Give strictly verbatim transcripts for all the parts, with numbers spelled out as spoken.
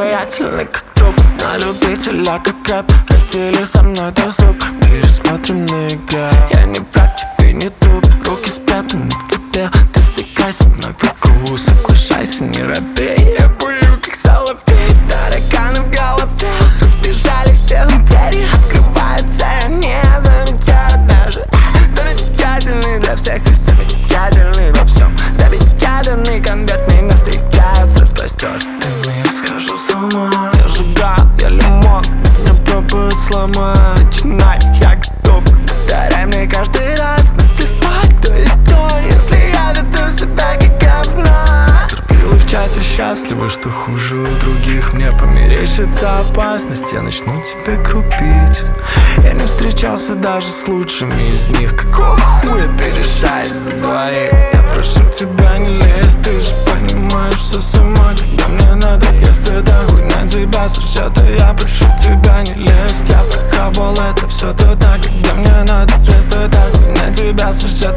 обаятельный, как труп, на любителя, как рэп. Раздели со мной досуг, пересмотрим на игре. Я не враг, тебе не труп, руки спрятаны к тебе. Ты сыкайся мной в игру, соглашайся, не робей. Я бую, как соловей, тараканы в голове. Разбежали все империи, открываются, я не замечаю даже. Замечательный для всех и замечательный во всем. Запечатанный конверт меня встречают с распростертыми. Схожу с ума, я жигал, я лимон, меня пробуют сломать. Начинай, я готов, повторяй мне каждый раз. Наплевать, кто есть кто, если я веду себя как говно. Терпилы в чате счастливы, что хуже у других. Мне померещится опасность, я начну тебя крупить. Я не встречался даже с лучшими из них. Какого хуя ты решаешь за двоих? Я прошу тебя, не лезь, ты же понимаешь все сама. Когда мне надо, если это хуй на тебя сожжет, а я прошу тебя, не лезь. Я пробовал это все туда, когда мне надо, если это хуй на тебя сожжет.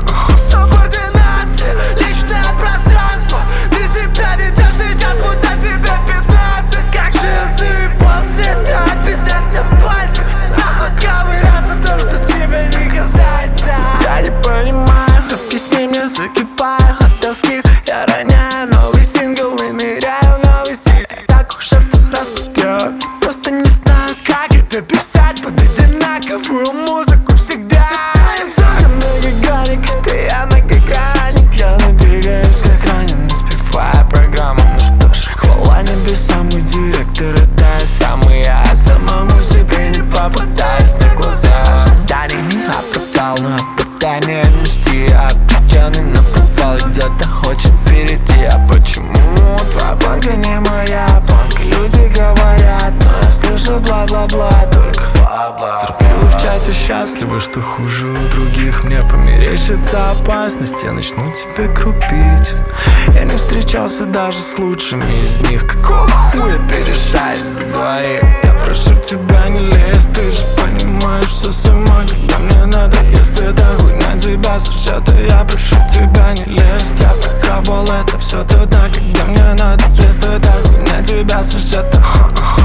Субординация, личное пространство. Ты себя ведешь сейчас, будто тебе пятнадцать. Как же я заебался это объяснять на пальцах. Нахуй ковыряться в том, что тебе не касается. Я не понимаю, объясни мне, закипаю от тоски. Я роняю новый сингл и ныряю в новый стиль. Так уж я сто раз подъел, просто не знаю, как это писать под одинаковую музыку всегда. Я многогранник, ты я многогранник. Я надвигаюсь как ранен, сбивая программу. Ну что ж, хвала небесам и директор, это я самый я. Самому себе не попадаюсь на глаза. Ожиданий не оправдал, но оправдание мести. Обреченный на провал, где-то хочет перейти. А почему твоя планка не моя планка? Люди говорят, но я слышу бла-бла-бла, только бла-бла. Терпилы в чате счастливы, что хуже у других. Мне померещится опасность, я начну тебя крупить. Я не встречался даже с лучшими из них. Какого хуя ты решаешь за двоих? Я прошу тебя, не лезь, ты же понимаешь все сама. Когда мне надо, если это хуй на тебя сожжет, а я прошу тебя, не лезь. Я пробовал это все туда, когда мне надо, если это хуй на тебя сожжет.